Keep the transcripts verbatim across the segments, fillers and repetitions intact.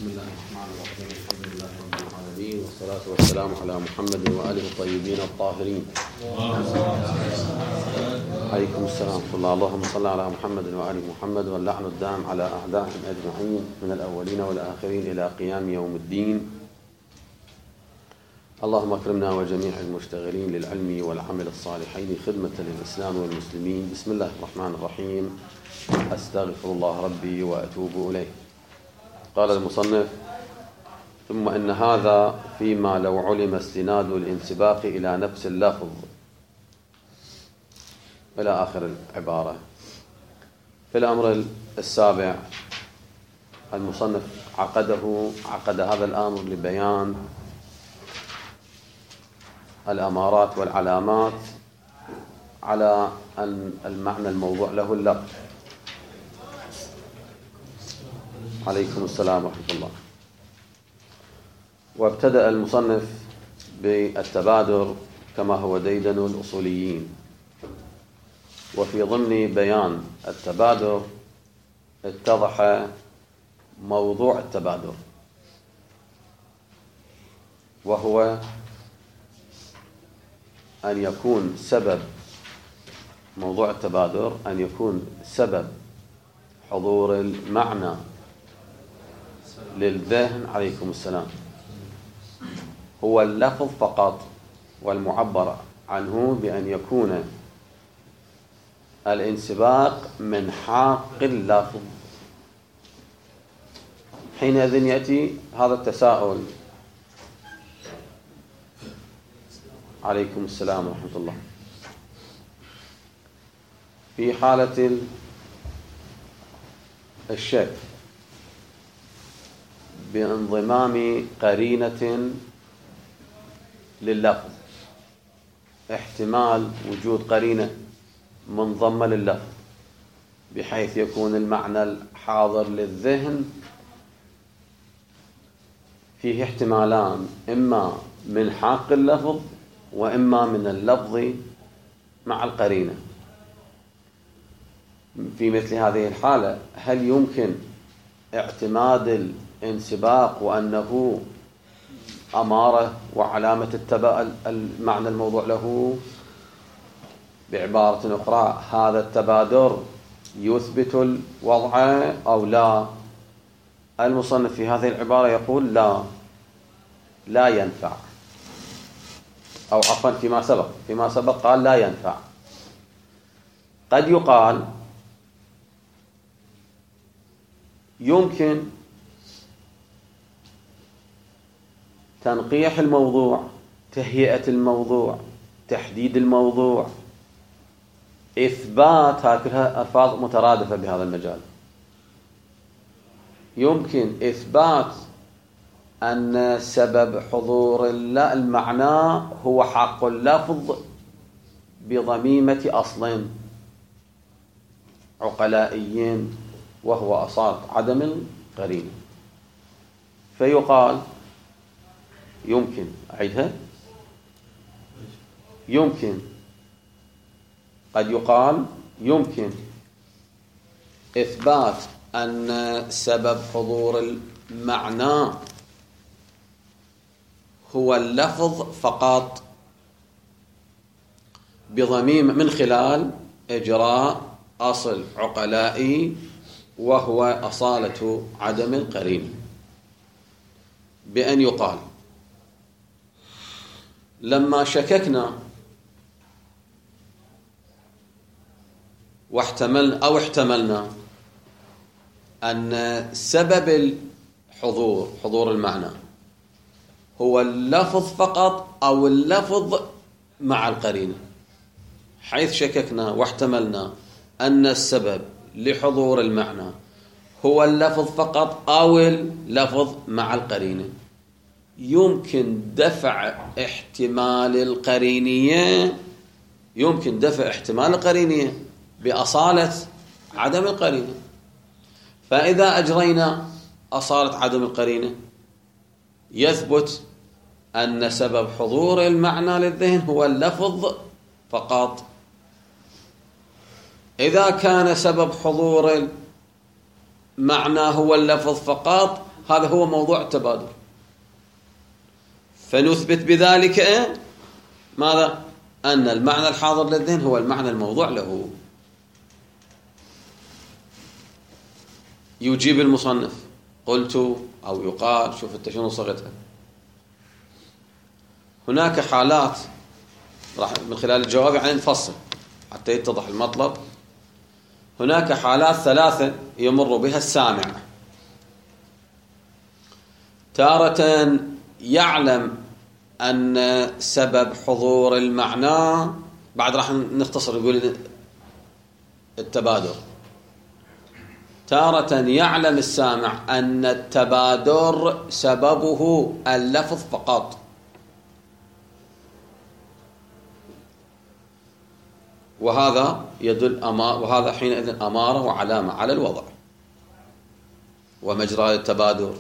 بسم الله الرحمن الرحيم. الحمد لله رب العالمين، والصلاة والسلام على محمد وآله الطيبين الطاهرين. عليكم السلام ورحمة الله. اللهم صل على محمد وآل محمد، واللعن الدائم على أعدائهم أجمعين من الأولين والآخرين إلى قيام يوم الدين. اللهم اكرمنا وجميع المشتغلين للعلم والعمل الصالحين خدمة للإسلام والمسلمين. بسم الله الرحمن الرحيم. أستغفر الله ربي وأتوب إليه. قال المصنف: ثم إن هذا فيما لو علم استناد الانسباق إلى نفس اللفظ، إلى آخر العبارة. في الأمر السابع المصنف عقده عقد هذا الأمر لبيان الأمارات والعلامات على أن المعنى الموضوع له اللفظ. عليكم السلام ورحمة الله. وابتدأ المصنف بالتبادر كما هو ديدن الأصوليين، وفي ضمن بيان التبادر اتضح موضوع التبادر، وهو أن يكون سبب موضوع التبادر أن يكون سبب حضور المعنى للذهن عليكم السلام هو اللفظ فقط، والمعبر عنه بأن يكون الانسباق من حاق اللفظ. حينئذ يأتي هذا التساؤل. عليكم السلام ورحمة الله. في حالة الشك بانضمام قرينة لللفظ، احتمال وجود قرينة منضمة لللفظ بحيث يكون المعنى الحاضر للذهن فيه احتمالان، إما من حاق اللفظ وإما من اللفظ مع القرينة. في مثل هذه الحالة هل يمكن اعتماد الانسباق وأنه أمارة وعلامة التبا المعنى الموضوع له؟ بعبارة أخرى، هذا التبادر يثبت الوضع أو لا؟ المصنف في هذه العبارة يقول لا لا ينفع، أو عفوا فيما سبق فيما سبق قال لا ينفع. قد يقال يمكن تنقيح الموضوع، تهيئة الموضوع، تحديد الموضوع، إثبات، هكذا ألفاظ مترادفة بهذا المجال. يمكن إثبات أن سبب حضور المعنى هو حق اللفظ بضميمة أصل عقلائي، وهو أصالة عدم القرينة. فيقال يمكن أعيدها يمكن قد يقال يمكن إثبات أن سبب حضور المعنى هو اللفظ فقط بضميم من خلال إجراء أصل عقلائي وهو أصالة عدم القرينة، بأن يقال لما شككنا واحتمل أو احتملنا أن سبب الحضور حضور المعنى هو اللفظ فقط أو اللفظ مع القرينة، حيث شككنا واحتملنا أن السبب لحضور المعنى هو اللفظ فقط أو اللفظ مع القرينة، يمكن دفع احتمال القرينية يمكن دفع احتمال القرينية بأصالة عدم القرينة. فإذا أجرينا أصالة عدم القرينة يثبت أن سبب حضور المعنى للذهن هو اللفظ فقط. إذا كان سبب حضور المعنى هو اللفظ فقط هذا هو موضوع التبادر. فنثبت بذلك ماذا؟ أن المعنى الحاضر للذهن هو المعنى الموضوع له. يجيب المصنف قلت أو يقال، شوف انت شنو صيغتها، هناك حالات راح من خلال الجواب يعني نفصل حتى يتضح المطلب. هناك حالات ثلاثة يمر بها السامع. تارة يعلم أن سبب حضور المعنى، بعد راح نختصر نقول التبادر. تارة يعلم السامع أن التبادر سببه اللفظ فقط، وهذا يدل أمار وهذا حينئذ أمارة وعلامة على الوضع ومجرى التبادر.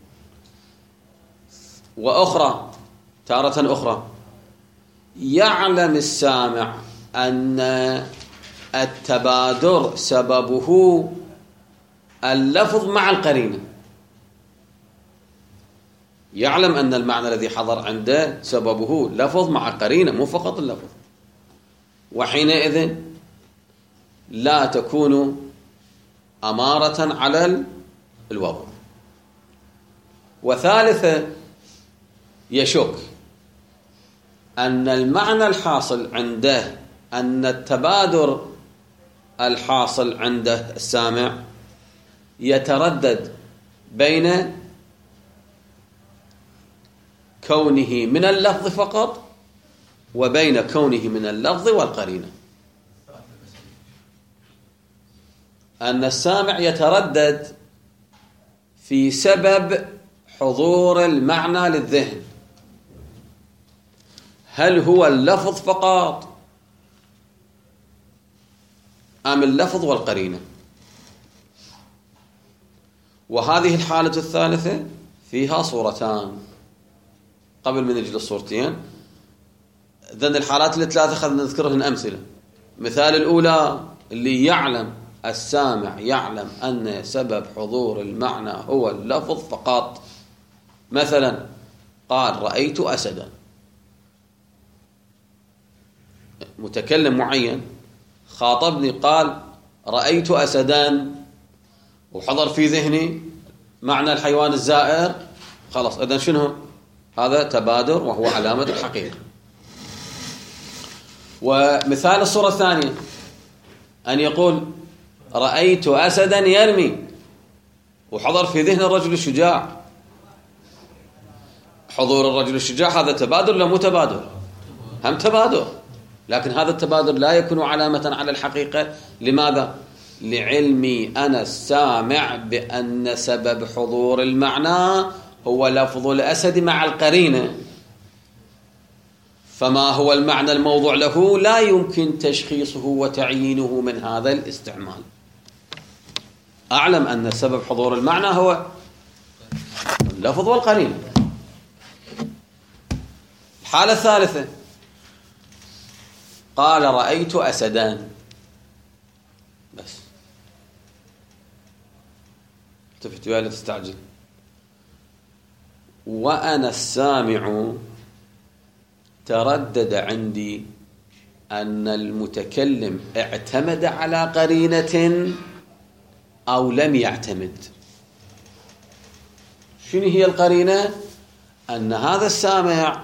وأخرى تارة أخرى يعلم السامع أن التبادر سببه اللفظ مع القرينة، يعلم أن المعنى الذي حضر عنده سببه لفظ مع قرينة مو فقط اللفظ، وحينئذ لا تكون أمارة على الوضع. وثالثة يشك أن المعنى الحاصل عنده، أن التبادر الحاصل عنده السامع يتردد بين كونه من اللفظ فقط وبين كونه من اللفظ والقرينة. أن السامع يتردد في سبب حضور المعنى للذهن، هل هو اللفظ فقط أم اللفظ والقرينة؟ وهذه الحالة الثالثة فيها صورتان. قبل من نجي للصورتين، ذن الحالات الثلاثة خلينا نذكرهن أمثلة. مثال الأولى اللي يعلم السامع يعلم أن سبب حضور المعنى هو اللفظ فقط. مثلا قال رأيت أسدا، متكلم معين خاطبني قال رأيت أسدا، وحضر في ذهني معنى الحيوان الزائر، خلاص إذن شنو؟ هذا تبادر وهو علامة الحقيقة. ومثال الصورة الثانية أن يقول رأيت أسدا يرمي، وحضر في ذهن الرجل الشجاع. حضور الرجل الشجاع هذا تبادر ولا مو تبادر؟ هم تبادر، لكن هذا التبادر لا يكون علامة على الحقيقة. لماذا؟ لعلمي أنا السامع بأن سبب حضور المعنى هو لفظ الأسد مع القرينة، فما هو المعنى الموضوع له لا يمكن تشخيصه وتعيينه من هذا الاستعمال. أعلم أن سبب حضور المعنى هو اللفظ والقرينة. الحالة الثالثة قال رأيت أسدان بس، التفت ولا تستعجل. وأنا السامع تردد عندي أن المتكلم اعتمد على قرينة أو لم يعتمد. شنو هي القرينة؟ أن هذا السامع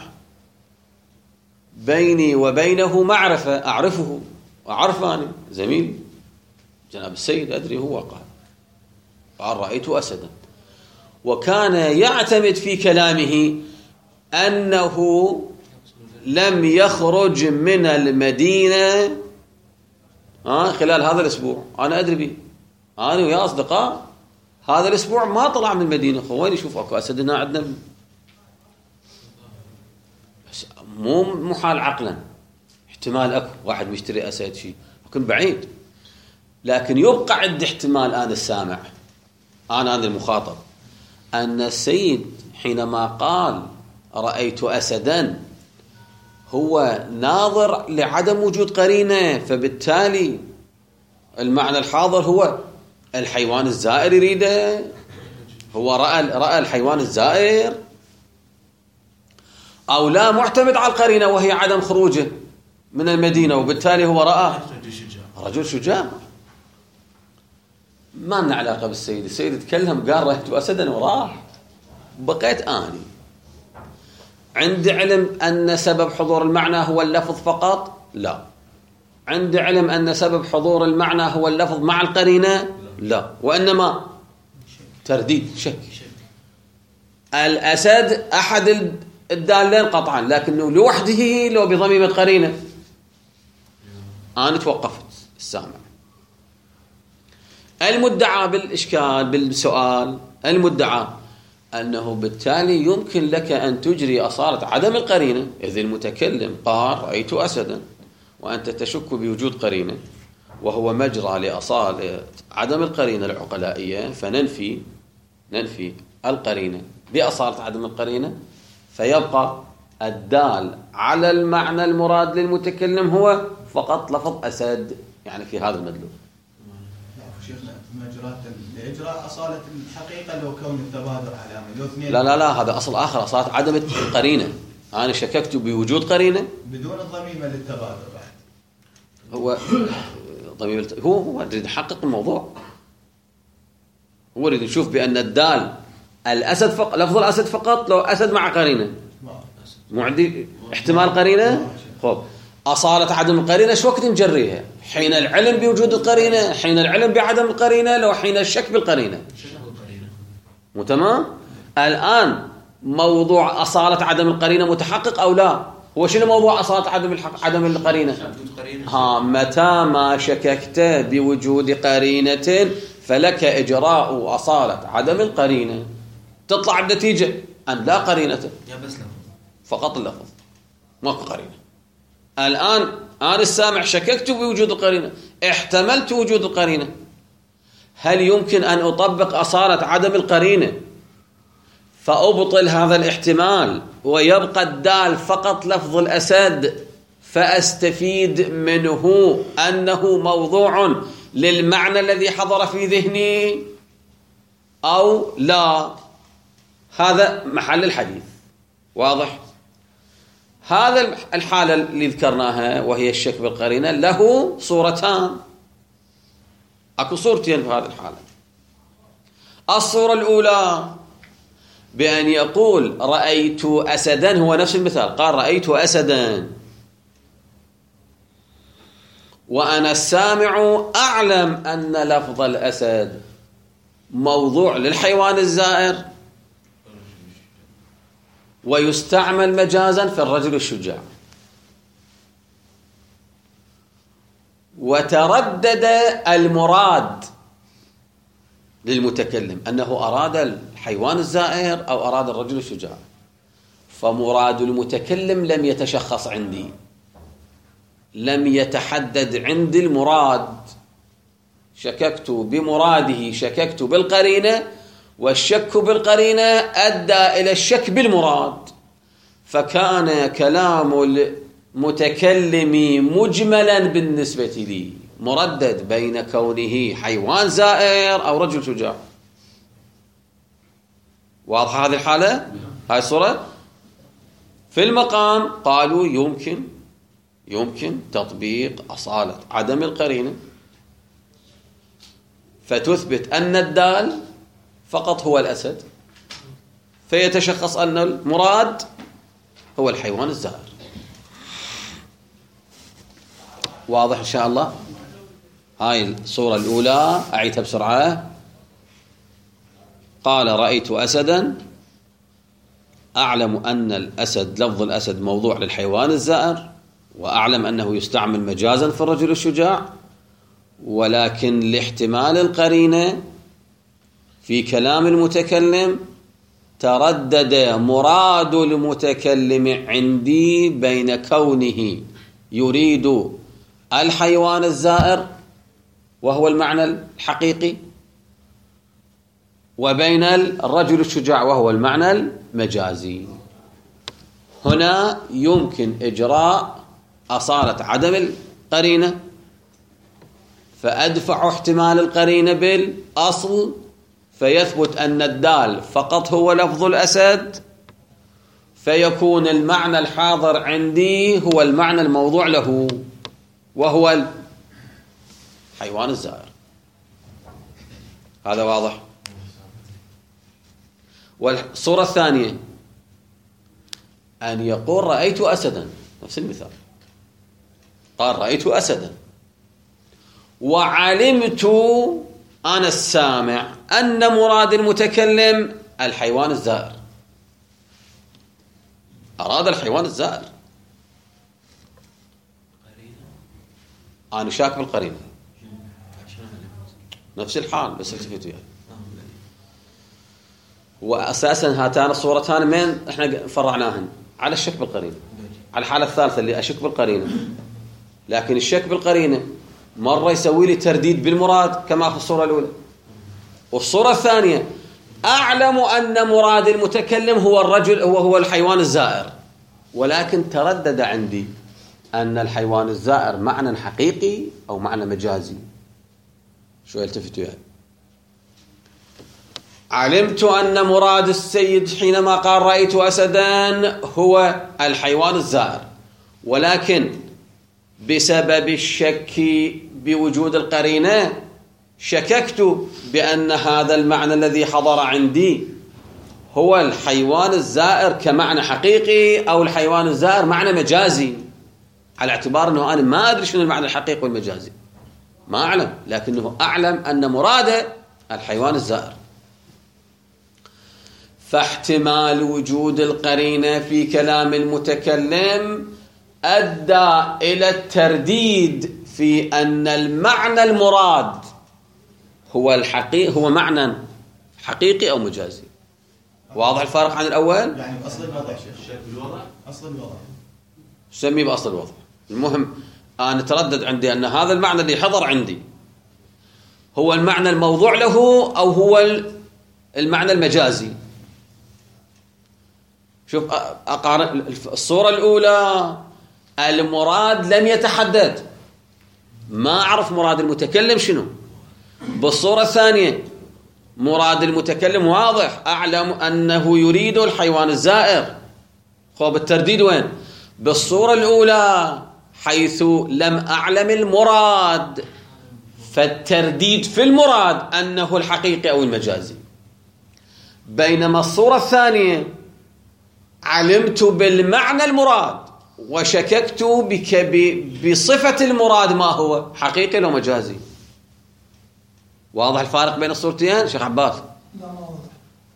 بيني وبينه معرفة، أعرفه وأعرفاني زميل جناب السيد أدري هو قال قال رأيت أسدا، وكان يعتمد في كلامه أنه لم يخرج من المدينة آه خلال هذا الأسبوع. أنا أدري به، أنا ويا أصدقاء هذا الأسبوع ما طلع من المدينة. وين يشوف أكو أسد هنا عندنا؟ مو محال عقلا، احتمال أكو واحد مشتري أسد شيء، لكن بعيد. لكن يبقى عندي احتمال أنا السامع، أنا أنا المخاطب، أن السيد حينما قال رأيت أسدا هو ناظر لعدم وجود قرينة، فبالتالي المعنى الحاضر هو الحيوان الزائر يريده، هو رأى رأى الحيوان الزائر أو لا معتمد على القرينة وهي عدم خروجه من المدينة، وبالتالي هو رأى رجل شجاع. ما لنا علاقة بالسيد. السيد تكلم قال رأيت أسدا وراح، بقيت آني عندي علم أن سبب حضور المعنى هو اللفظ فقط؟ لا. عندي علم أن سبب حضور المعنى هو اللفظ مع القرينة؟ لا، وإنما ترديد شك. الأسد أحد الدالين قطعا، لكنه لوحده لو بضميمة قرينة. أنا توقفت السامع. المدعى بالإشكال بالسؤال المدعى أنه بالتالي يمكن لك أن تجري أصالة عدم القرينة، إذ المتكلم قال رأيت أسدا وأنت تشك بوجود قرينة، وهو مجرى لأصالة عدم القرينة العقلائية، فننفي ننفي القرينة بأصالة عدم القرينة، فيبقى الدال على المعنى المراد للمتكلم هو فقط لفظ أسد، يعني في هذا المدلول. شيخنا مجرات لإجراء أصالة الحقيقة لو كون التبادر علامة لو اثنين. لا لا لا، هذا أصل آخر، أصالة عدم القرينة. أنا شككت بوجود قرينة بدون الضميمة للتبادر بعد. هو ضميمة هو هو يريد يحقق الموضوع، هو يريد يشوف بأن الدال الأسد فقط، لفظ الأسد فقط لو أسد مع قرينة، مو عندي احتمال قرينة. خب أصالة عدم القرينة شو وقت نجريها؟ حين العلم بوجود القرينة، حين العلم بعدم القرينة، لو حين الشك بالقرينة. مو تمام؟ الآن موضوع أصالة عدم القرينة متحقق أو لا؟ هو شنو موضوع أصالة عدم الحق عدم القرينة؟ ها، متى ما شككت بوجود قرينة فلك إجراء أصالة عدم القرينة، تطلع النتيجة أن لا قرينة، فقط اللفظ ما قرينة. الآن أنا السامع شككت بوجود القرينة، احتملت وجود القرينة، هل يمكن أن أطبق أصالة عدم القرينة فأبطل هذا الاحتمال ويبقى الدال فقط لفظ الأسد، فأستفيد منه أنه موضوع للمعنى الذي حضر في ذهني أو لا؟ هذا محل الحديث. واضح؟ هذا الحالة اللي ذكرناها وهي الشك بالقرينة له صورتان، أكو صورتين في هذه الحالة. الصورة الأولى بأن يقول رأيت أسدا، هو نفس المثال، قال رأيت أسدا وأنا السامع أعلم أن لفظ الأسد موضوع للحيوان الزائر ويستعمل مجازا في الرجل الشجاع، وتردد المراد للمتكلم أنه أراد الحيوان الزائر أو أراد الرجل الشجاع، فمراد المتكلم لم يتشخص عندي، لم يتحدد عندي المراد. شككت بمراده، شككت بالقرينة، والشك بالقرينة أدى إلى الشك بالمراد، فكان كلام المتكلم مجملا بالنسبة لي، مردد بين كونه حيوان زائر أو رجل شجاع. واضحة هذه الحالة؟ هاي الصورة في المقام قالوا يمكن يمكن تطبيق أصالة عدم القرينة فتثبت أن الدال فقط هو الأسد، فيتشخص أن المراد هو الحيوان الزائر. واضح إن شاء الله؟ هاي الصورة الأولى أعيدها بسرعة. قال رأيت أسدا، أعلم أن الأسد لفظ الأسد موضوع للحيوان الزائر، وأعلم أنه يستعمل مجازا في الرجل الشجاع، ولكن لاحتمال القرينة في كلام المتكلم تردد مراد المتكلم عندي بين كونه يريد الحيوان الزائر وهو المعنى الحقيقي، وبين الرجل الشجاع وهو المعنى المجازي. هنا يمكن إجراء أصالة عدم القرينة، فأدفع احتمال القرينة بالأصل فيثبت أن الدال فقط هو لفظ الأسد، فيكون المعنى الحاضر عندي هو المعنى الموضوع له، وهو الحيوان الزائر. هذا واضح. والصورة الثانية أن يقول رأيت أسدا، نفس المثال، قال رأيت أسدا، وعلمت أنا السامع أن مراد المتكلم الحيوان الزائر، أراد الحيوان الزائر. أنا شاك بالقرينة، نفس الحال بس التفتوا يعني. وأساسا هاتان الصورتان من احنا فرعناهن على الشك بالقرينة، على الحالة الثالثة اللي أشك بالقرينة. لكن الشك بالقرينة مرة يسوي لي ترديد بالمراد كما في الصورة الأولى، والصورة الثانية أعلم أن مراد المتكلم هو الرجل هو هو الحيوان الزائر، ولكن تردد عندي أن الحيوان الزائر معنى حقيقي أو معنى مجازي. شو يلتفتوا يعني؟ علمت أن مراد السيد حينما قال رأيت أسدا هو الحيوان الزائر، ولكن بسبب الشك بوجود القرينة شككت بأن هذا المعنى الذي حضر عندي هو الحيوان الزائر كمعنى حقيقي أو الحيوان الزائر معنى مجازي، على اعتبار أنه أنا ما أدري شنو المعنى الحقيقي والمجازي، ما أعلم، لكنه أعلم أن مراده الحيوان الزائر. فاحتمال وجود القرينة في كلام المتكلم أدى إلى الترديد في أن المعنى المراد هو الحقيقي هو معنى حقيقي أو مجازي. واضح الفارق عن الأول؟ يعني أصل الوضع شيخ الوضع أصل الوضع سميه بأصل الوضع. المهم أنا تردد عندي أن هذا المعنى اللي حضر عندي هو المعنى الموضوع له أو هو المعنى المجازي. شوف أقارن الصورة الأولى المراد لم يتحدد، ما أعرف مراد المتكلم شنو. بالصورة الثانية مراد المتكلم واضح، أعلم أنه يريد الحيوان الزائر. خب الترديد وين؟ بالصورة الأولى حيث لم أعلم المراد، فالترديد في المراد أنه الحقيقي أو المجازي. بينما الصورة الثانية علمت بالمعنى المراد وشككت بك بصفة المراد ما هو حقيقي أو مجازي. واضح الفارق بين الصورتين شيخ عباس؟ لا ما واضح.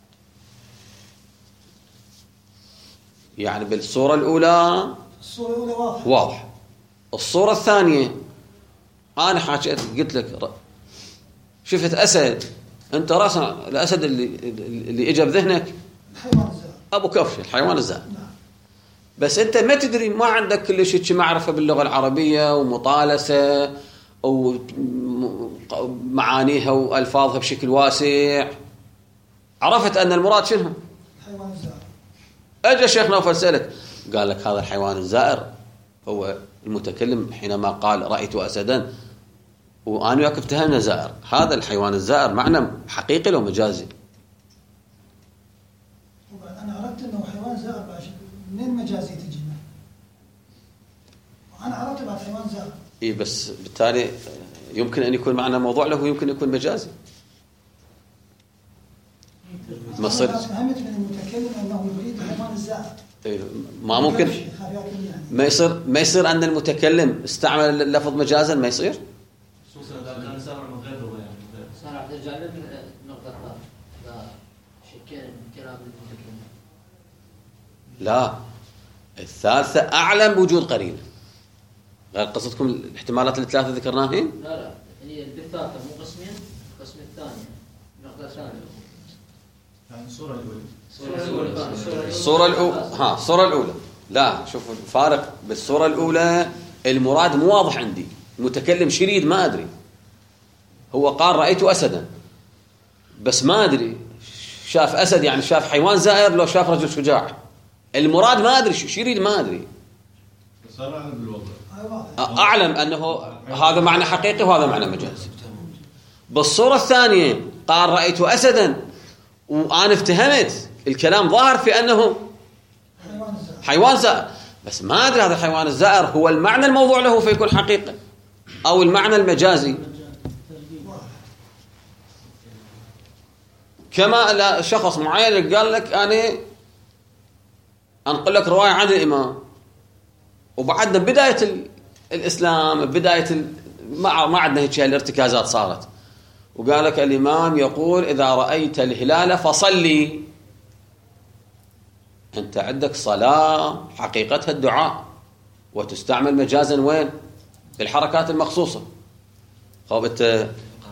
يعني بالصورة الأولى الصورة الأولى واضح واضح. الصورة الثانية أنا حكيت قلت لك شفت أسد، أنت راسا الأسد اللي اللي إجا بذهنك الحيوان الزائر أبو كفش الحيوان الزائر. نعم. بس أنت ما تدري، ما عندك كل شيء معرفة باللغة العربية ومطالسة ومعانيها وألفاظها بشكل واسع. عرفت أن المراد شنو؟ الحيوان الزائر. أجا الشيخ نوفل سألك قال لك هذا الحيوان الزائر هو المتكلم حينما قال رأيت أسدا، وأنا وياك افتهمنا زائر. هذا الحيوان الزائر معنى حقيقي لو مجازي؟ أنا عرفت أنه حيوان زائر، منين مجازي تجينا؟ وأنا عرفت بعد حيوان زائر. إيه بس بالتالي يمكن أن يكون معنى موضوع له ويمكن أن يكون مجازي. ما صرت فهمت من المتكلم أنه يريد الحيوان الزائر. إيه ما ممكن ما يصير ما يصير أن المتكلم استعمل اللفظ مجازا، ما يصير. صار ترجع لنا نقطة لا شكل كلام المتكلم. لا الثالثة أعلم بوجود قرينة، غير قصتكم الاحتمالات الثلاثة ذكرناهن. لا لا هي الثالثة مو قسمين، القسم الثاني نقطة ثانية. يعني الصورة الأولى الصورة الأولى ها الصورة الأولى لا شوف الفارق. بالصورة الأولى المراد مو واضح عندي، المتكلم شريد ما أدري، هو قال رأيت أسدا بس ما أدري شاف أسد يعني شاف حيوان زائر لو شاف رجل شجاع. المراد ما أدري شريد ما أدري، أعلم أنه هذا معنى حقيقي وهذا معنى مجازي. بالصورة الثانية قال رأيت أسدا، وأنا افتهمت الكلام ظاهر في أنه حيوان زائر، بس ما أدري هذا الحيوان الزائر هو المعنى الموضوع له فيكون حقيقة أو المعنى المجازي. كما شخص معين قال لك أنا أنقل لك رواية عن الإمام، وبعدنا بداية الإسلام بداية ما ما عندنا هيك الارتكازات صارت، وقال لك الإمام يقول إذا رأيت الهلال فصلي. أنت عندك صلاة حقيقتها الدعاء، وتستعمل مجازا وين؟ في الحركات المخصوصة. خب أنت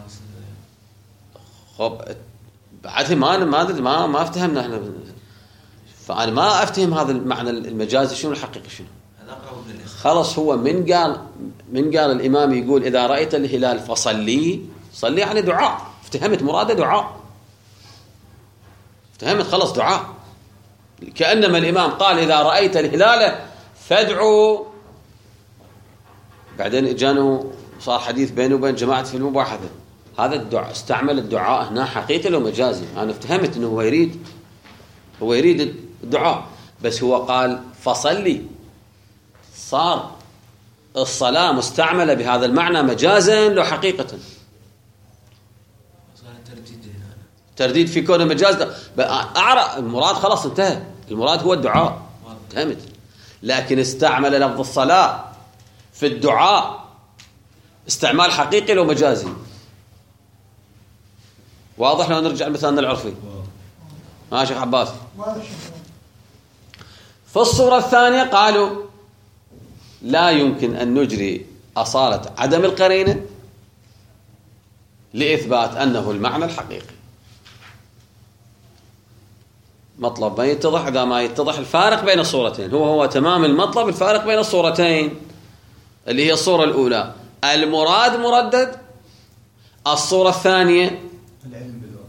خب بعد ما ما ما ما افتهمنا احنا، فأنا ما أفتهم هذا المعنى المجازي شنو الحقيقة شنو. خلص هو من قال من قال الإمام يقول إذا رأيت الهلال فصلي، صلي يعني دعاء، افتهمت مراده دعاء، افتهمت خلص دعاء، كأنما الإمام قال إذا رأيت الهلال فادعوا. بعدين اجانه صار حديث بينه وبين جماعة في المباحثة، هذا الدعاء استعمل الدعاء هنا حقيقي لو مجازي. أنا افتهمت أنه هو يريد هو يريد الدعاء، بس هو قال فصلي، صار الصلاة مستعملة بهذا المعنى مجازا لو حقيقة. ترديد في كونه مجاز أعرف المراد خلاص انتهى، المراد هو الدعاء فهمت، لكن استعمل لفظ الصلاة في الدعاء استعمال حقيقي لو مجازي. واضح؟ لو نرجع مثالنا العرفي. ما شيخ عباس في الصورة الثانية قالوا لا يمكن أن نجري أصالة عدم القرينة لإثبات أنه المعنى الحقيقي. مطلب ما يتضح إذا ما يتضح الفارق بين الصورتين، هو هو تمام المطلب الفارق بين الصورتين اللي هي الصورة الأولى المراد مردد، الصورة الثانية العلم بالوضع.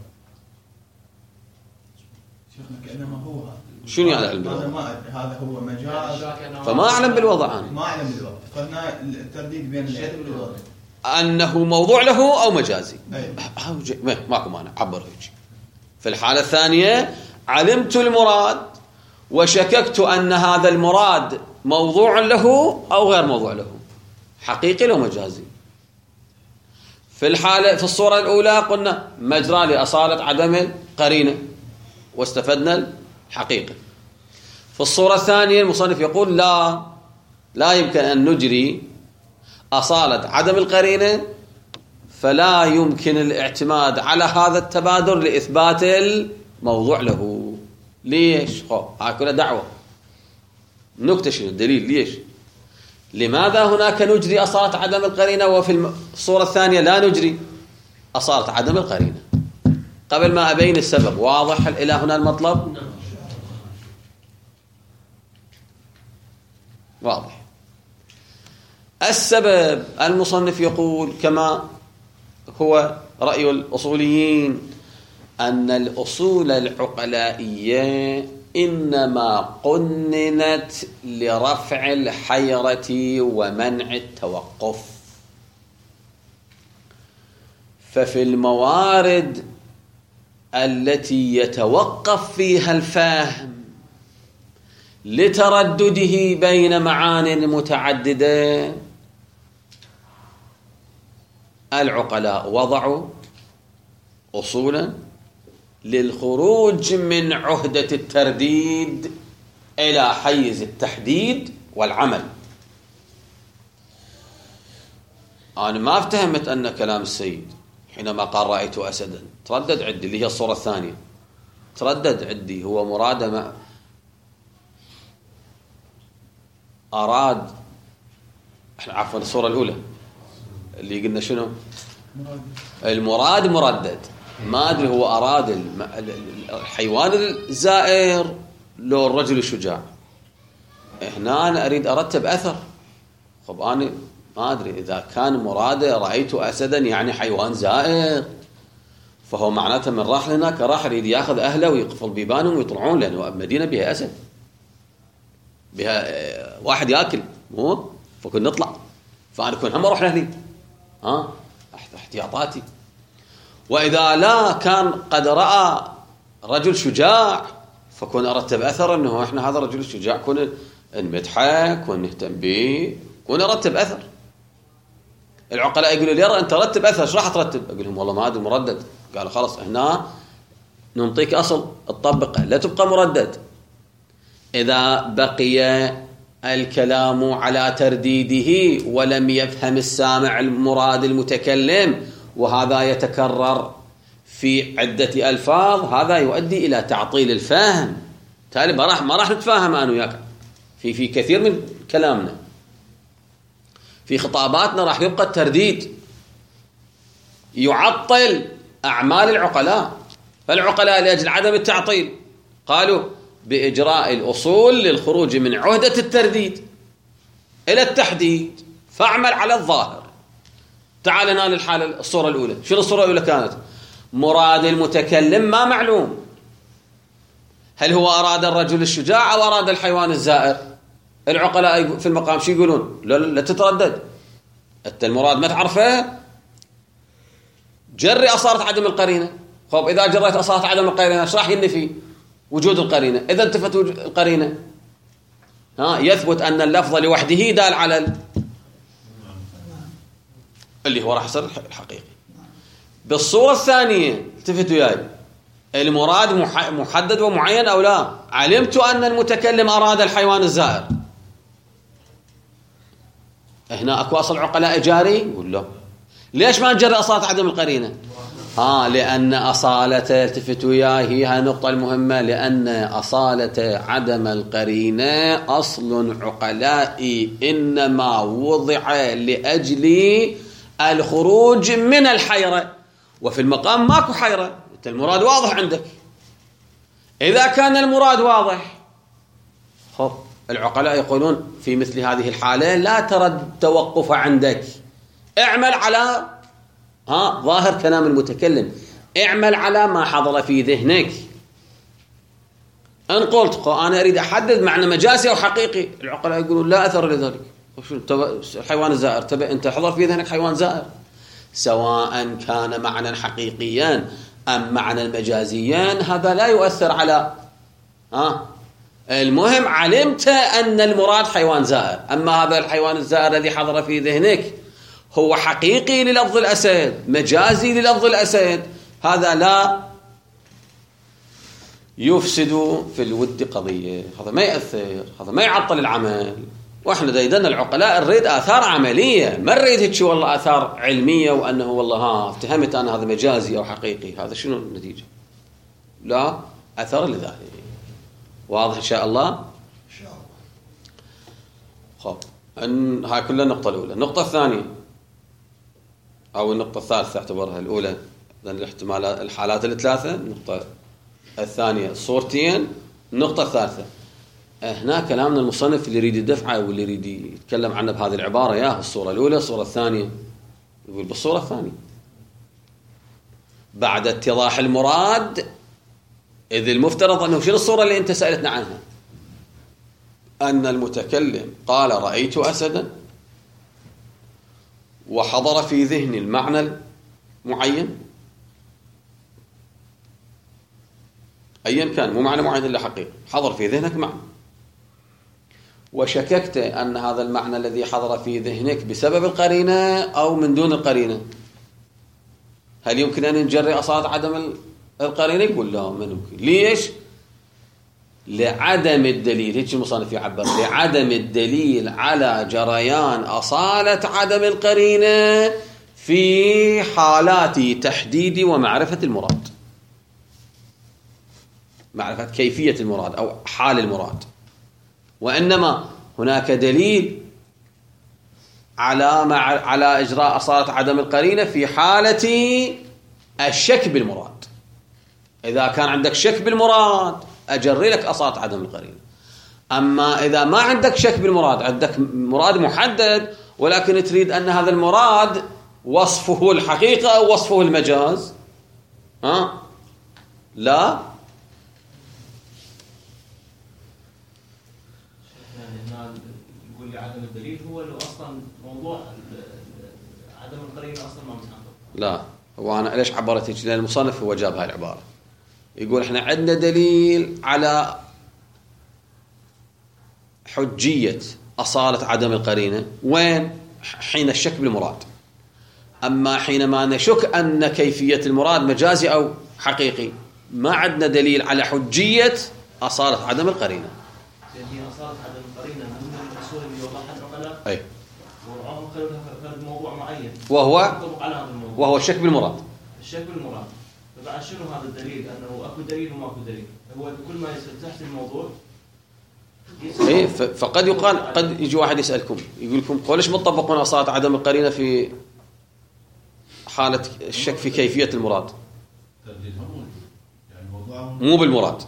شيخنا كأنما هو شنو يعني العلم بالوضع؟ هذا ما أدري، هذا هو مجاز فما أعلم بالوضع أنا ما أعلم بالوضع، قلنا الترديد بين العلم بالوضع أنه موضوع له أو مجازي. أيه. ماكو مانع عبر هيك. في الحالة الثانية علمت المراد وشككت أن هذا المراد موضوع له أو غير موضوع له، حقيقي لو مجازي. في الحالة في الصورة الأولى قلنا مجرى لأصالة عدم القرينة واستفدنا الحقيقة. في الصورة الثانية المصنف يقول لا لا يمكن أن نجري أصالة عدم القرينة، فلا يمكن الاعتماد على هذا التبادر لإثبات الموضوع له. ليش؟ هاي كلها دعوة. نكتة شنو الدليل؟ ليش؟ لماذا هناك نجري أصالة عدم القرينة وفي الصورة الثانية لا نجري أصالة عدم القرينة؟ قبل ما أبين السبب، واضح إلى هنا المطلب؟ واضح. السبب المصنف يقول كما هو رأي الأصوليين أن الأصول العقلائية إنما قننت لرفع الحيرة ومنع التوقف، ففي الموارد التي يتوقف فيها الفهم لتردده بين معان متعددة العقلاء وضعوا أصولا للخروج من عهدة الترديد إلى حيز التحديد والعمل. أنا ما افتهمت أن كلام السيد حينما قال رأيت أسدا تردد عندي اللي هي الصورة الثانية، تردد عندي هو مراد ما أراد، احنا عفوا الصورة الأولى اللي قلنا شنو المراد مردد، ما أدري هو أراد الحيوان الزائر لو الرجل الشجاع. هنا أنا أريد أرتب أثر. خب أنا ما أدري إذا كان مراده رأيت أسدا يعني حيوان زائر، فهو معناته من راح هناك راح يريد يأخذ أهله ويقفل بيبانهم ويطلعون، لأنه مدينة بها أسد بها واحد يأكل مو فكن نطلع، فأنا كون هم أروح لهني ها احتياطاتي. وإذا لا كان قد رأى رجل شجاع فكون أرتب أثر أنه إحنا هذا الرجل الشجاع كون نمدحه كون نهتم به كون أرتب أثر. العقلاء يقولوا لي يرى أنت رتب أثر إيش راح ترتب؟ أقول لهم والله ما أدري مردد. قالوا خلاص هنا ننطيك أصل تطبقه لا تبقى مردد. إذا بقي الكلام على ترديده ولم يفهم السامع المراد المتكلم وهذا يتكرر في عدة ألفاظ هذا يؤدي إلى تعطيل الفهم. تالي ما راح ما راح نتفاهم أنا وياك في في كثير من كلامنا في خطاباتنا راح يبقى الترديد يعطل أعمال العقلاء. فالعقلاء لأجل عدم التعطيل قالوا بإجراء الأصول للخروج من عهدة الترديد إلى التحديد فاعمل على الظاهر. تعال هنا للحالة الصورة الأولى. شنو الصورة الأولى كانت؟ مراد المتكلم ما معلوم. هل هو أراد الرجل الشجاع أو أراد الحيوان الزائر؟ العقلاء في المقام شو يقولون؟ لا, لا تتردد أنت المراد ما تعرفه جري أصالة عدم القرينة. خب إذا جريت أصالة عدم القرينة ايش راح ينفي؟ وجود القرينة. إذا انتفت القرينة ها يثبت أن اللفظ لوحده دال على اللي هو راح يصير الحقيقي. بالصورة الثانية التفتوا وياي المراد محدد ومعين أو لا؟ علمت أن المتكلم أراد الحيوان الزائر. هنا أكو أصل عقلاء جاري؟ يقول لا. ليش ما نجري أصالة عدم القرينة؟ آه لأن أصالة التفتوا وياي هي النقطة المهمة. لأن أصالة عدم القرينة أصل عقلائي إنما وضع لأجل الخروج من الحيرة. وفي المقام ماكو حيرة المراد واضح عندك. إذا كان المراد واضح خب العقلاء يقولون في مثل هذه الحالة لا ترى التوقف عندك اعمل على ها ظاهر كلام المتكلم اعمل على ما حضر في ذهنك. ان قلت أنا أريد أحدد معنى مجازي أو حقيقي العقلاء يقولون لا أثر لذلك. الحيوان الزائر تبع أنت حضر في ذهنك حيوان زائر سواء كان معنى حقيقيا أم معنى مجازيا هذا لا يؤثر على ها المهم علمت أن المراد حيوان زائر. أما هذا الحيوان الزائر الذي حضر في ذهنك هو حقيقي للفظ الأسد مجازي للفظ الأسد هذا لا يفسد في الود قضية. هذا ما يأثر هذا ما يعطل العمل. واحنا دايدنا العقلاء نريد آثار عملية ما نريد هيك والله آثار علمية وأنه والله ها افتهمت أنا هذا مجازي أو حقيقي. هذا شنو النتيجة؟ لا أثر لذلك. واضح إن شاء الله؟ إن شاء الله. خب أن هاي كلها النقطة الأولى. النقطة الثانية أو النقطة الثالثة اعتبرها الأولى لأن الاحتمالات الحالات الثلاثة. النقطة الثانية صورتين. النقطة الثالثة هنا كلامنا المصنف اللي يريد يدفعه واللي يريد يتكلم عنه بهذه العبارة يا الصورة الأولى الصورة الثانية. يقول بالصورة الثانية بعد اتضاح المراد إذ المفترض أنه شنو الصورة اللي أنت سألتنا عنها؟ أن المتكلم قال رأيت أسدا وحضر في ذهني المعنى المعين أيا كان مو معنى معين إلا حقيقي حضر في ذهنك معنى وشككت أن هذا المعنى الذي حضر في ذهنك بسبب القرينة أو من دون القرينة. هل يمكن أن نجري أصالة عدم القرينة؟ يقول لا ما يمكن. ليش؟ لعدم الدليل. هيك المصنف يعبر لعدم الدليل على جريان أصالة عدم القرينة في حالات تحديد ومعرفة المراد معرفة كيفية المراد أو حال المراد. وإنما هناك دليل على مع على إجراء أصالة عدم القرينة في حالة الشك بالمراد. إذا كان عندك شك بالمراد أجري لك أصالة عدم القرينة. أما إذا ما عندك شك بالمراد عندك مراد محدد ولكن تريد أن هذا المراد وصفه الحقيقة أو وصفه المجاز ها لا عدم الدليل هو اللي اصلا موضوع عدم القرينه اصلا ما متحقق. لا وأنا ليش عبرت هيك؟ لأن المصنف هو جاب هاي العبارة، يقول إحنا عندنا دليل على حجية أصالة عدم القرينة وين؟ حين الشك بالمراد. أما حينما نشك أن كيفية المراد مجازي أو حقيقي ما عندنا دليل على حجية أصالة عدم القرينة. هي أصالة عدم القرينة من الأصول اللي وضحها العقلاء. أي. وهم قالوا لها موضوع معين. وهو وهو الشك بالمراد. الشك بالمراد. فبعد شنو هذا الدليل؟ أنه أكو دليل وما أكو دليل. هو كل ما يصير تحت الموضوع. إيه فقد يقال قد يجي واحد يسألكم يقول لكم ليش ما تطبقون أصالة عدم القرينة في حالة الشك في كيفية المراد؟ مو بالمراد.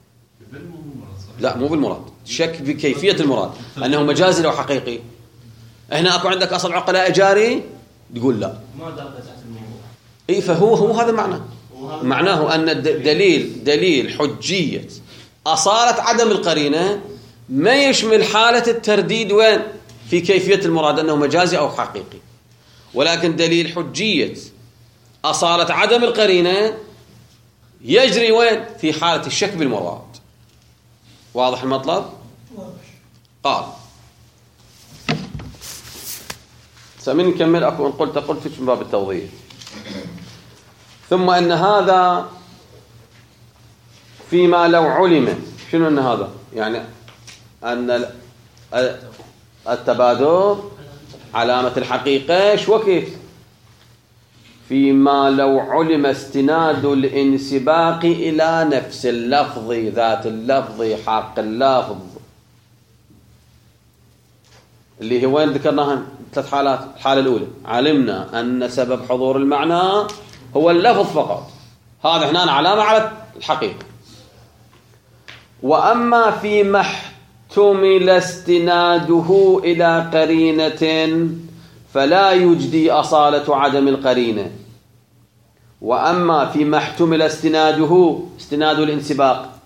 لا مو بالمراد، شك بكيفية المراد أنه مجازي أو حقيقي. هنا أكو عندك أصل عقلاء جاري تقول لا. ما دخل تحت الموضوع. إيه فهو هو هذا معناه. معناه أن الدليل دليل حجية أصالة عدم القرينة ما يشمل حالة الترديد وين في كيفية المراد أنه مجازي أو حقيقي، ولكن دليل حجية أصالة عدم القرينة يجري وين في حالة الشك بالمراد. واضح المطلب؟ قال سمين نكمل. أكون قلت قلت في باب التوضيح. ثم أن هذا فيما لو علم. شنو أن هذا؟ يعني أن التبادر علامة الحقيقة شو كيف؟ فيما لو علم استناد الانسباق إلى نفس اللفظ ذات اللفظ حق اللفظ، اللي هو وين ذكرناها ثلاث حالات. الحالة الأولى علمنا أن سبب حضور المعنى هو اللفظ فقط، هذا هنا علامة على الحقيقة. وأما فيما احتمل استناده إلى قرينة فلا يجدي أصالة عدم القرينة. وأما فيما احتمل استناده استناد الانسباق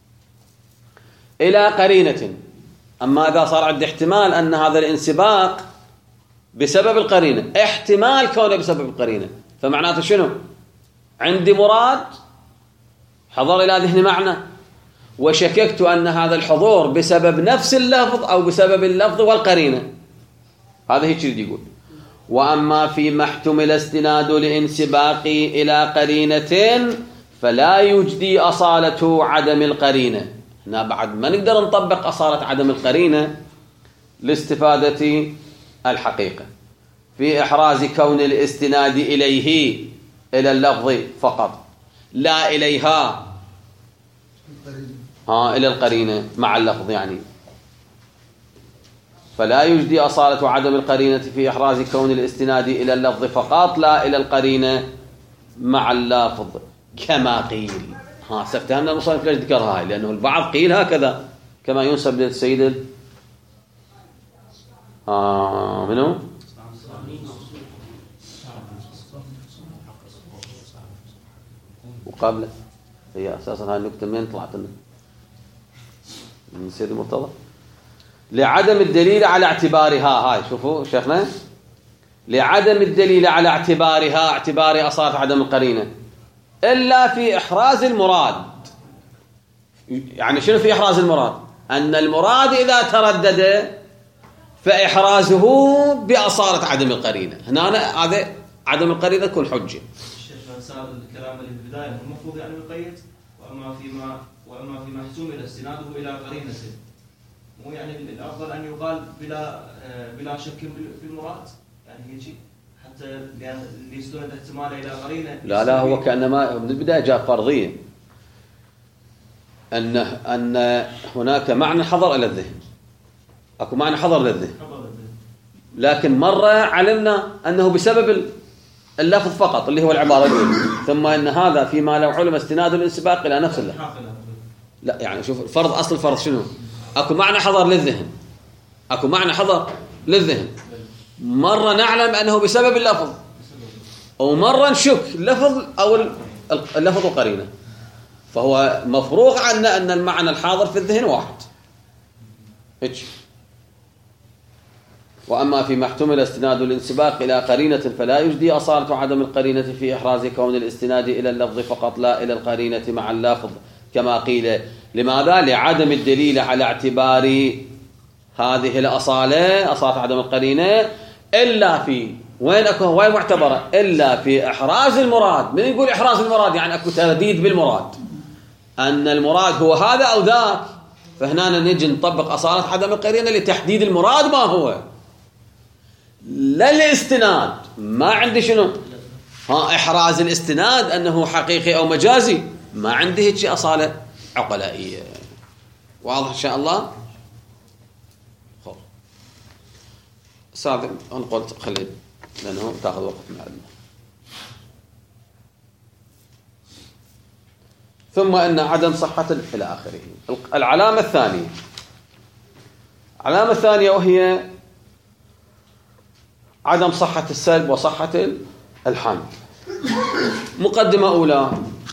إلى قرينة، أما إذا صار عند احتمال أن هذا الانسباق بسبب القرينة، احتمال كونه بسبب القرينة، فمعناته شنو؟ عندي مراد حضر إلى ذهن معنى وشككت أن هذا الحضور بسبب نفس اللفظ أو بسبب اللفظ والقرينة. هذا هيك يقول. وأما فيما احتمل استناد الانسباق إلى قرينة فلا يجدي أصالة عدم القرينة. هنا بعد ما نقدر نطبق أصالة عدم القرينة لاستفادة الحقيقة في إحراز كون الاستناد إليه إلى اللفظ فقط لا إليها ها إلى القرينة مع اللفظ. يعني فلا يجدي أصالة عدم القرينة في إحراز كون الاستناد إلى اللفظ فقط لا إلى القرينة مع اللفظ كما قيل. ها سفتهمنا المصنف ليش ذكرها هاي؟ لأنه البعض قيل هكذا كما ينسب للسيد آه منو؟ وقابله هي أساسا هاي النكتة من طلعت لنا من السيد المرتضى. لعدم الدليل على اعتبارها. هاي شوفوا شيخنا، لعدم الدليل على اعتبارها اعتبار أصالة عدم القرينة إلا في إحراز المراد. يعني شنو في إحراز المراد؟ أن المراد إذا تردد فإحرازه بأصالة عدم القرينة. هنا هذا عدم القرينة تكون حجة. الشيخ صار الكلام اللي في البداية المفروض يعني يقيد وأما فيما وأما فيما احتمل استناده إلى قرينة، مو يعني الأفضل أن يقال بلا بلا شك في المراد، يعني يجي حتى لأن اللي يستند احتماله إلى قرينة. لا لا هو كأنما من البداية جاء فرضيا أن أن هناك معنى حضر إلى الذهن، أكو معنى حضر للذهن، لكن مرة علمنا أنه بسبب اللفظ فقط اللي هو العبارة الأولى، ثم أن هذا فيما لو علم استناد الانسباق إلى نفس اللفظ. لا يعني شوف الفرض، أصل الفرض شنو؟ أكو معنى حضر للذهن، أكو معنى حضر للذهن، مرة نعلم أنه بسبب اللفظ ومرة نشك اللفظ أو اللفظ وقرينه، فهو مفروغ عنا أن المعنى الحاضر في الذهن واحد. وأما فيما احتمل استناد الانسباق إلى قرينة فلا يجدي أصالة عدم القرينة في إحراز كون الاستناد إلى اللفظ فقط لا إلى القرينة مع اللفظ كما قيل. لماذا؟ لعدم الدليل على اعتبار هذه الأصالة أصالة عدم القرينة إلا في وين أكو وين معتبرة إلا في إحراز المراد. من يقول إحراز المراد يعني أكو ترديد بالمراد، أن المراد هو هذا أو ذاك، فهنا نجي نطبق أصالة عدم القرينة لتحديد المراد ما هو، لا الاستناد. ما عندي شنو ها إحراز الاستناد أنه حقيقي أو مجازي، ما عندي هيك أصالة عقلائية. واضح إن شاء الله؟ خب سادة أنقل خلي لأنه تأخذ وقت من علمه. ثم أن عدم صحة إلى آخره. العلامة الثانية العلامة الثانية وهي عدم صحة السلب وصحة الحمل. مقدمة أولى،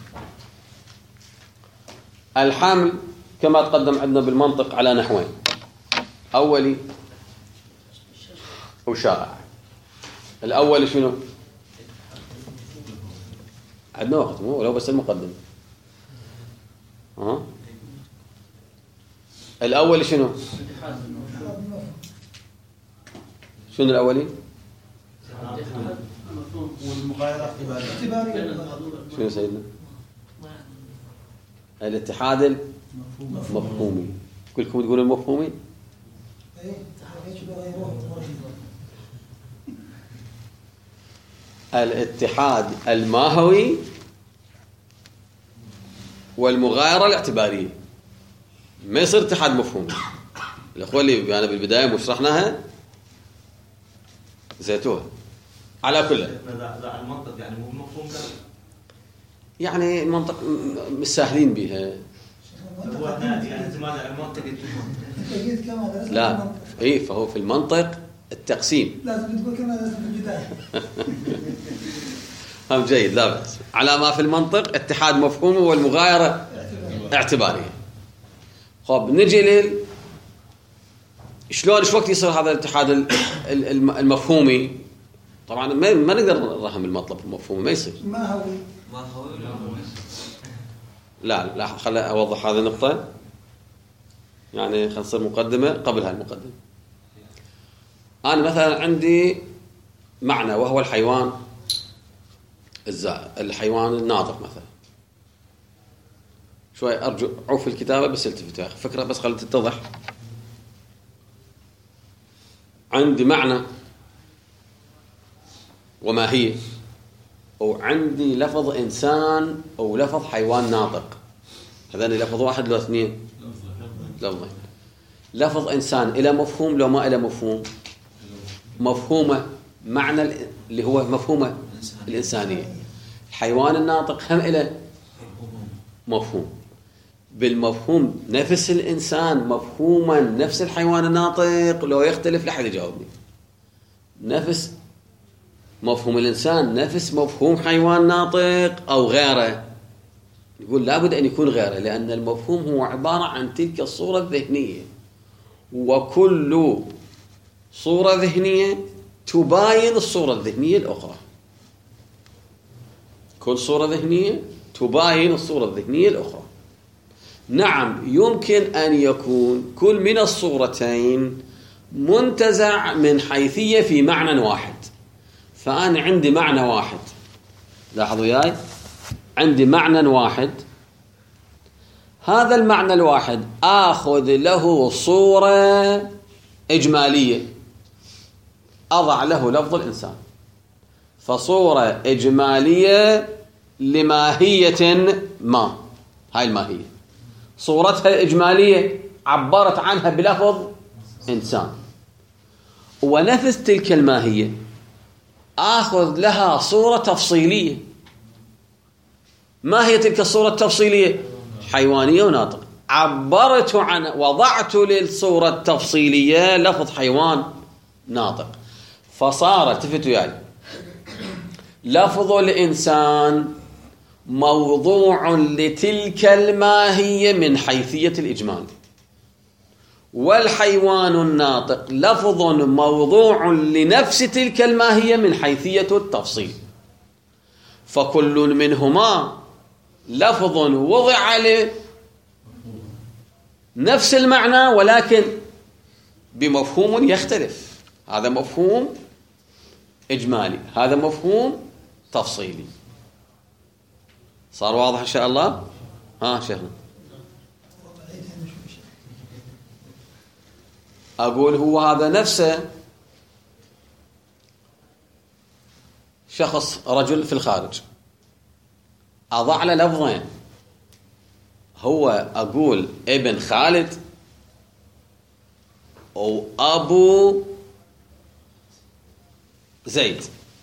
الحمل كما تقدم عندنا بالمنطق على نحوين، أولي وشائع. الأول شنو؟ عندنا وقت مو ولو بس المقدمة. أه؟ الأول شنو؟ شنو الأولي؟ والمغايرة اعتبارية. شنو سيدنا؟ الاتحاد المفهومي. كلكم تقولون المفهومي؟ الاتحاد الماهوي والمغايرة الاعتبارية. ما يصير اتحاد مفهومي. الأخوة اللي أنا بالبداية مشرحناها زيتوها على كل المنطق يعني مو مفهوم ده. يعني المنطق مش سهلين بها. هو يعني زمان المنطق لا اي فهو في المنطق التقسيم لازم تقول كما لازم في البداية. هم جيد لا بأس. على ما في المنطق اتحاد مفهومي والمغايرة اعتبارية. خب نجي لل شلون ايش وقت يصير هذا الاتحاد المفهومي؟ طبعا ما ما نقدر نرهم المطلب المفهومي ما يصير. ما هو ما هو لا لا خليني اوضح هذه النقطة. يعني خلينا نصير مقدمة قبل هالمقدمة. أنا مثلا عندي معنى وهو الحيوان الزائر، الحيوان الناطق مثلا. شوي أرجو عوف الكتابة بس التفتوا فكرة بس خلت تتضح. عندي معنى وما هي، وعندي لفظ إنسان أو لفظ حيوان ناطق. هذين لفظ واحد لو اثنين؟ لفظين. لفظ إنسان إلى مفهوم لو ما إلى مفهوم؟ مفهومه معنى اللي هو مفهومه الإنسانية. الحيوان الناطق هم إلى مفهوم. بالمفهوم نفس الإنسان مفهوما نفس الحيوان الناطق لو يختلف لحد يجاوبني. نفس مفهوم الإنسان نفس مفهوم حيوان ناطق أو غيره؟ يقول لابد أن يكون غيره، لأن المفهوم هو عبارة عن تلك الصورة الذهنية، وكل صورة ذهنية تباين الصورة الذهنية الأخرى. كل صورة ذهنية تباين الصورة الذهنية الأخرى. نعم يمكن أن يكون كل من الصورتين منتزع من حيثية في معنى واحد. فأنا عندي معنى واحد، لاحظوا وياي، عندي معنى واحد، هذا المعنى الواحد آخذ له صورة إجمالية أضع له لفظ الإنسان، فصورة إجمالية لماهية ما. هاي الماهية صورتها الإجمالية عبرت عنها بلفظ إنسان، ونفس تلك الماهية آخذ لها صورة تفصيلية. ما هي تلك الصورة التفصيلية؟ حيوانية وناطق. عبرت عن وضعت للصورة التفصيلية لفظ حيوان ناطق، فصارت تفتوا يعني لفظ الإنسان موضوع لتلك الماهية من حيثية الإجمال، والحيوان الناطق لفظ موضوع لنفس تلك الماهية من حيثية التفصيل، فكل منهما لفظ وضع لنفس المعنى ولكن بمفهوم يختلف. هذا مفهوم إجمالي، هذا مفهوم تفصيلي. صار واضح إن شاء الله؟ ها شيخنا أقول هو هذا نفسه شخص رجل في الخارج، أضع له لفظين، هو أقول ابن خالد أو أبو زيد،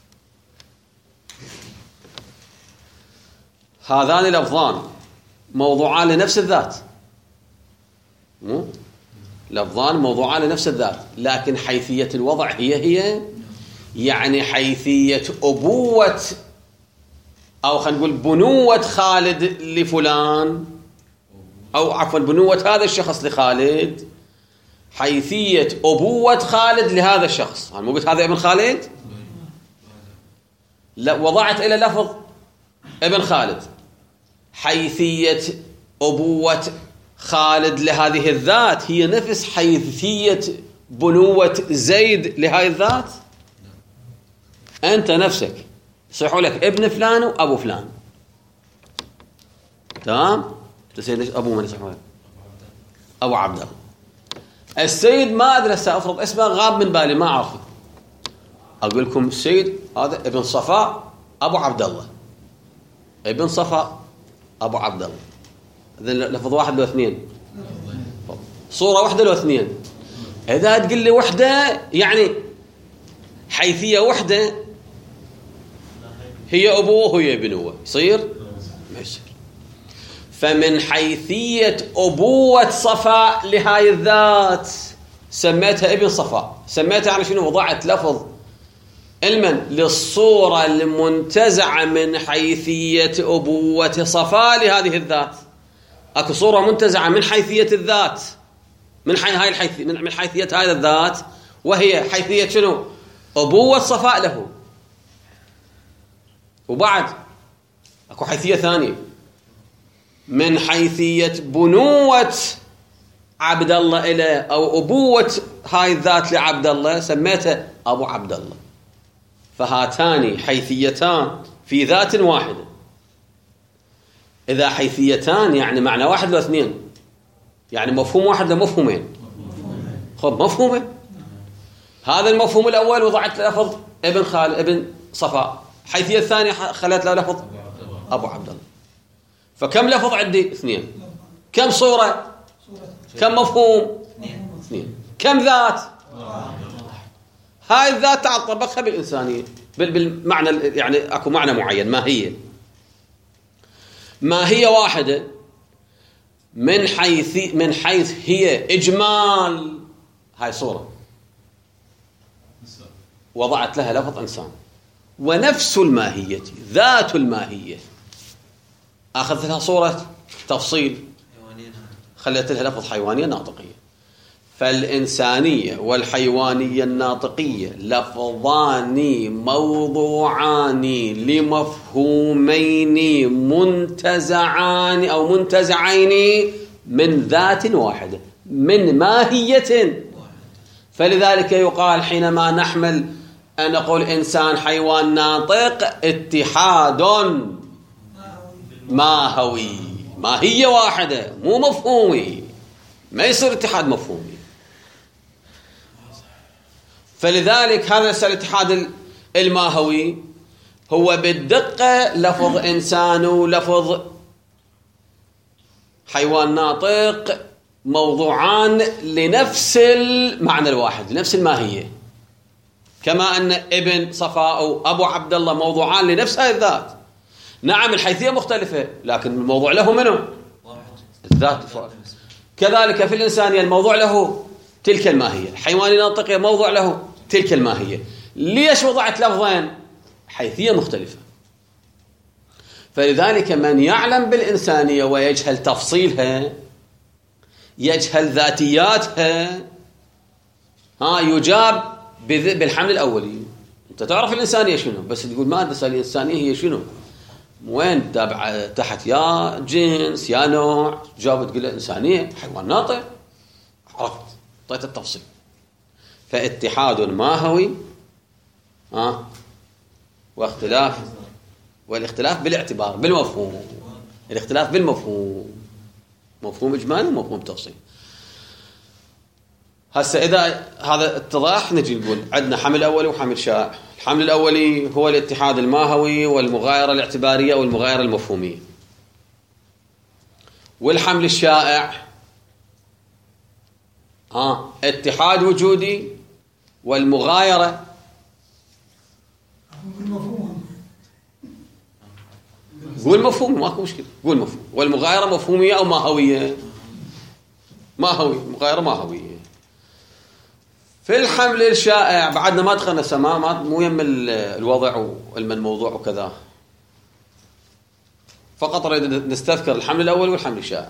هذان لفظان موضوعان لنفس الذات، مو لفظان موضوعان لنفس الذات، لكن حيثية الوضع هي هي، يعني حيثية أبوة أو خلينا نقول بنوة خالد لفلان، أو عفوا بنوة هذا الشخص لخالد، حيثية أبوة خالد لهذا الشخص. أنا مو قلت هذا ابن خالد؟ لا، وضعت إلى لفظ ابن خالد، حيثية أبوة خالد لهذه الذات هي نفس حيثية بنوة زيد لهذه الذات. أنت نفسك يصيحوا لك ابن فلان وأبو فلان، تمام؟ تسيد أبو من يصيحوا لك؟ أبو عبد الله. السيد ما أدري سأفرض اسمه غاب من بالي ما أعرفه، أقول لكم السيد هذا ابن صفاء أبو عبد الله، ابن صفاء أبو عبد الله. إذن لفظ واحد لو اثنين، صورة واحدة لو اثنين. إذا تقول لي وحدة يعني حيثية وحدة هي أبوه وهي بنوه، يصير؟ ما يصير. فمن حيثية أبوة صفاء لهاي الذات سميتها ابن صفاء، سميتها يعني شنو؟ وضعت لفظ علما للصورة المنتزعة من حيثية أبوة صفاء لهذه الذات. أكو صورة منتزعة من حيثية الذات، من حي هاي الحيثية، من حيثية هذا الذات، وهي حيثية شنو؟ أبوة صفاء له. وبعد أكو حيثية ثانية من حيثية بنوة عبد الله إليه، أو أبوة هاي الذات لعبد الله، سميته أبو عبد الله. فهاتان حيثيتان في ذات واحدة. إذا حيثيتان يعني معنى واحد واثنين، يعني مفهوم واحد لمفهومين. خب مفهومين، هذا المفهوم الأول وضعت لفظ ابن خالد ابن صفاء، حيثية الثانية خلت له لفظ أبو عبد الله. فكم لفظ عندي؟ اثنين. كم صورة؟ كم مفهوم؟ اثنين. كم ذات؟ هاي الذات تعال طبقها بالإنسانية بالمعنى، يعني أكو معنى معين. ما هي؟ ما هي واحدة من حيث من حيث هي إجمال هاي صورة، وضعت لها لفظ إنسان. ونفس الماهية ذات الماهية أخذت لها صورة تفصيل، خلت لها لفظ حيوانية ناطقية. فالإنسانية والحيوانية الناطقية لفظان موضوعان لمفهومين منتزعان أو منتزعين من ذات واحدة من ماهية. فلذلك يقال حينما نحمل أن نقول إنسان حيوان ناطق اتحاد ماهوي، ماهية واحدة مو مفهومي، ما يصير اتحاد مفهومي. فلذلك هذا الاتحاد الماهوي هو بالدقة لفظ إنسان ولفظ حيوان ناطق موضوعان لنفس المعنى الواحد، لنفس الماهية. كما أن ابن صفاء أو أبو عبد الله موضوعان لنفس هذه الذات. نعم الحيثية مختلفة لكن الموضوع له منه الذات. كذلك في الإنسانية الموضوع له تلك الماهية، الحيوانية الناطقية موضوع له تلك الماهية. ليش وضعت لفظين؟ حيثية مختلفة. فلذلك من يعلم بالإنسانية ويجهل تفصيلها يجهل ذاتياتها ها يجاب بالحمل الأولي. أنت تعرف الإنسانية شنو، بس تقول ما أدري الإنسانية هي شنو، وين تابع تحت يا جنس يا نوع، جاوب تقول إنسانية حيوان ناطق، عرفت طيت التفصيل. فاتحاد ماهوي ها واختلاف، والاختلاف بالاعتبار بالمفهوم، الاختلاف بالمفهوم، مفهوم إجمالي ومفهوم تفصيل. هسه إذا هذا اتضاح نجي نقول عندنا حمل أولي وحمل شائع. الحمل الأولي هو الاتحاد الماهوي والمغايرة الاعتبارية والمغايرة المفهومية، والحمل الشائع ها اتحاد وجودي والمغايرة قول مفهوم ماكو مشكلة، قول مفهوم، والمغايرة مفهومية أو ماهوية، ماهوية، مغايرة ماهوية. في الحمل الشائع بعدنا ما دخلنا سماء، ما مو يم الوضع وعلم الموضوع وكذا، فقط نريد نستذكر الحمل الأول والحمل الشائع.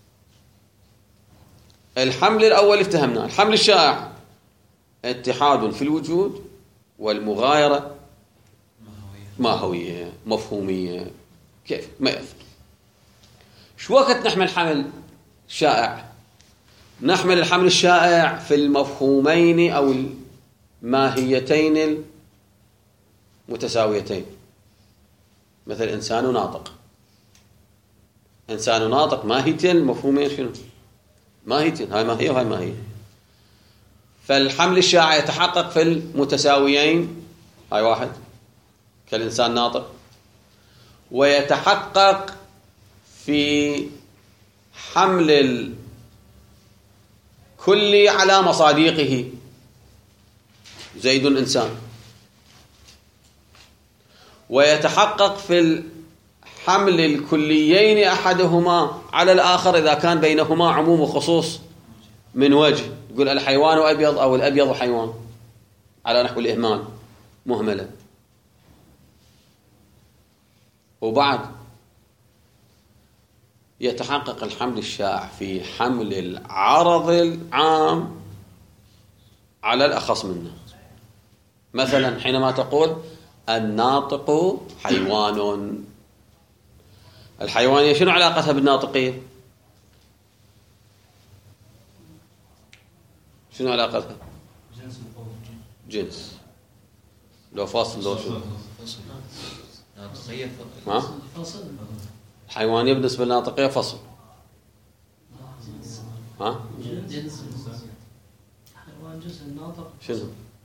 الحمل الأول افتهمنا، الحمل الشائع اتحاد في الوجود والمغايرة ماهوية مفهومية. كيف ما يفرق. شو وقت نحمل حمل شائع؟ نحمل الحمل الشائع في المفهومين أو الماهيتين المتساويتين، مثل إنسان ناطق. إنسان ناطق ماهيتين مفهومين شنو؟ ماهيتين، هاي ماهية وهاي ماهية. فالحمل الشائع يتحقق في المتساويين، هاي واحد كالإنسان ناطق، ويتحقق في حمل الكل على مصاديقه، زيد إنسان، ويتحقق في حمل الكليين أحدهما على الآخر إذا كان بينهما عموم وخصوص من وجه. تقول الحيوان أبيض أو الأبيض حيوان على نحو الإهمال مهملة. وبعد يتحقق الحمل الشائع في حمل العرض العام على الأخص منه. مثلا حينما تقول الناطق حيوان، الحيوانية شنو علاقتها بالناطقية؟ شنو علاقتها؟ جنس. لو فاصل لو شنو؟ ها؟ الحيوانية بالنسبة للناطقية فصل. ها؟ جنس حيوان جزء الناطق شنو؟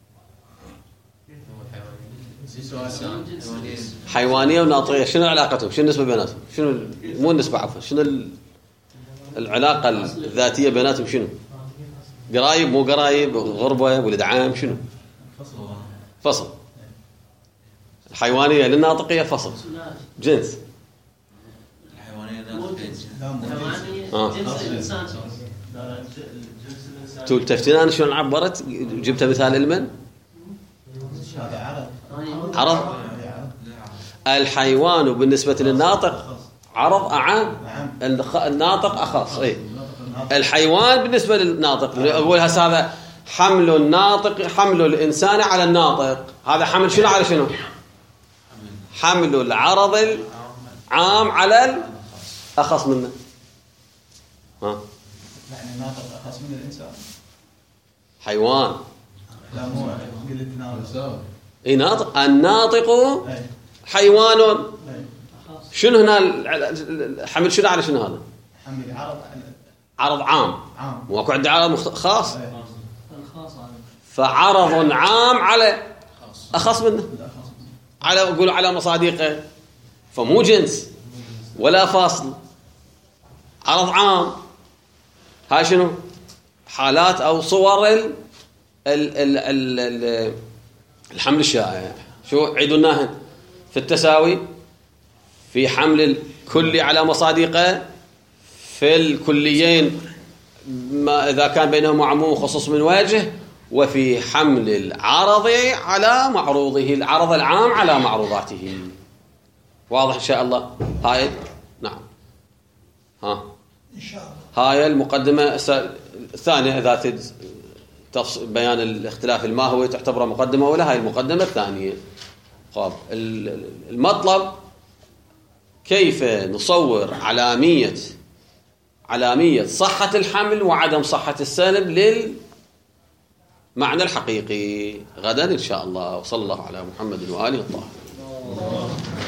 حيوانية حيوانية وناطقية شنو علاقتهم؟ شنو النسبة بيناتهم؟ شنو مو النسبة عفوا، شنو العلاقة الذاتية بيناتهم؟ شنو؟ قرايب مو قرايب، غربة ولد عام، شنو؟ فصل. الحيوانية للناطقية فصل جنس. حيوانية جنس الإنسان. تقول تفتين أنا شلون عبرت؟ جبت مثال المن هذا عرض عرض. الحيوان بالنسبة للناطق عرض أعام، الناطق أخص. إيه الحيوان بالنسبة للناطق أقول هذا حمل الناطق، حمل الإنسان على الناطق، هذا حمل شنو على شنو؟ حمل العرض العام على الأخص منه. ها يعني الناطق أخص من الإنسان. حيوان لا مو قلت ناطق. اي ناطق، الناطق حيوان. شنو هنا الحمل شنو على شنو هذا؟ حمل عرض عرض عام، عام واكو عندي عرض خاص، الخاص فعرض عام على أخص منه، على أقول على مصاديقه، فمو جنس ولا فاصل، عرض عام. هاي شنو؟ حالات أو صور ال ال ال ال ال الحمل الشائع. شو عيدناهن في التساوي، في حمل الكل على مصاديقه، في الكليين ما إذا كان بينهما عموم وخصوص من وجه، وفي حمل العرض على معروضه، العرض العام على معروضاته. واضح إن شاء الله هاي؟ نعم. ها إن شاء الله. هاي المقدمة. الثانية إذا تد بيان الاختلاف الماهوي تعتبره مقدمة ولا هاي المقدمة الثانية. طب المطلب كيف نصور علامية علامية صحة الحمل وعدم صحة السلب للمعنى الحقيقي غدا إن شاء الله. وصلى الله على محمد وآله الطاهرين.